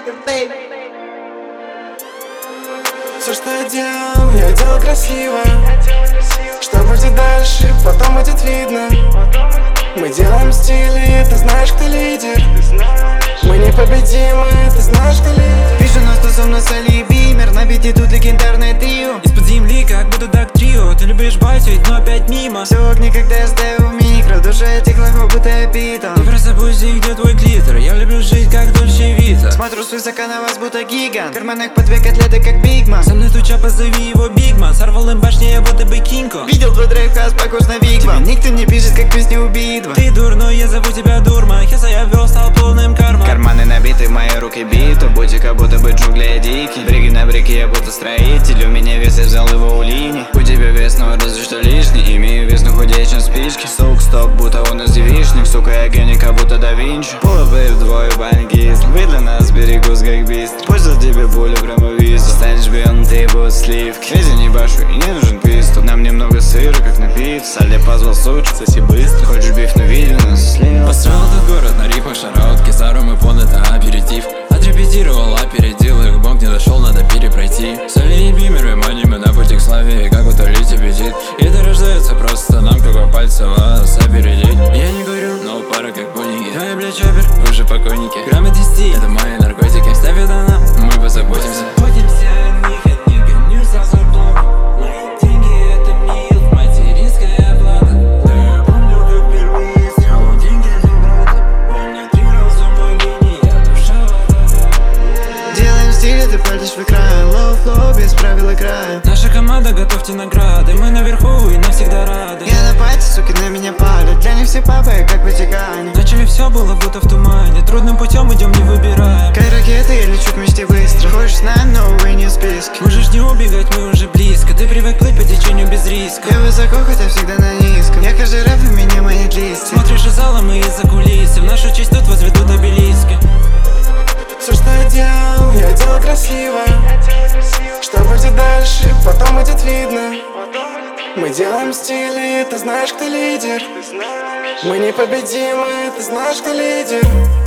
Все, что я делал красиво. Что будет дальше, потом будет видно. Мы делаем стиль, и ты знаешь, кто лидер. Мы непобедимы, ты знаешь, кто лидер. Вижу нас тусовно с Али Бимер. На бите тут легендарное трио. Из-под земли, как будто Даг Трио. Ты любишь байтить, но опять мимо. Все огни, когда я ставил микро. Душа текла, будто я питон. Ты просто пусти, где твой клитор. Я люблю жить, как Дольче Вита. Смотрю свысока на вас, будто гигант. В карманах по две котлеты, как Бигман. Со мной туча, позови его Бигман. Сорвал им башни, я будто бы Кинко. Видел твой драйв-хаус, похож на Вигвам. Никто не пишет, как песни у Битва. Ты дурной, я зову тебя Дурман. Хеса я вел, стал полным карман. Карманы набиты, мои руки биты. Будь как будто бы джунгли дикий. Бриги на брике, я будто строитель. У меня вес, я взял его у линии. У тебя вес, но разве что лишний. Имею вес, но худее, чем спички. Сук, стоп, будто он из девичник. Сука, я гений, как будто да Винчи. Пуловые вдвое бангист. Вы для нас берегус, как бист. Пусть за тебе болью прямо визу. Станешь бион, ты будут сливки. Вези не башу и не нужен пистол. Нам немного сыра, как на пицце. Саля позвал сучек, соси быстро. Хочешь биф, но видел нас слева. Построил этот город на рифах шаротки. Сарум и фон, это аперитив. Отрепетировал, опередил их. Бог не дошел, надо перепройти. Соли и бимеры, маним на пути к славе. Как утолить аппетит. И это рождается просто нам, как по пальцам вас опередить. Я не говорю, но пара как пульники. Твоя, бля, чопер, вы же покойники. Грамма 10, это мои наркотики. Ставь это нам, мы позаботимся. Заботимся о них, от них гонюсь за зарплату. Мои деньги, это мил, материнская плата. Да я помню, как впервые сделал деньги для брата. Он не требовался мой гений, я душа вода. Делаем стиль, ты пальцешь в экран. Лоу-флоу, без правил играем. Наша команда, готовьте награды. Мы наверху и навсегда рады. Я на пати, суки, на меня палят. Для них все папы, как в Ватикане. Начали все было будто в тумане. Трудным путем идем, не выбираем. Как ракеты, я лечу к мечте быстро. Хочешь с нами, но, увы, не в списке. Можешь не убегать, мы уже близко. Ты привык плыть по течению без риска. Я высоко, хотя всегда на низком. Я каждый рэп и меня манит листья. Смотришь из зала, мы из-за кулисы. В нашу честь тут возведут обелиски. Все, что я делал красиво. Что будет дальше, потом будет видно. Мы делаем стиль, и ты знаешь, кто лидер. Мы непобедимы, ты знаешь, кто лидер.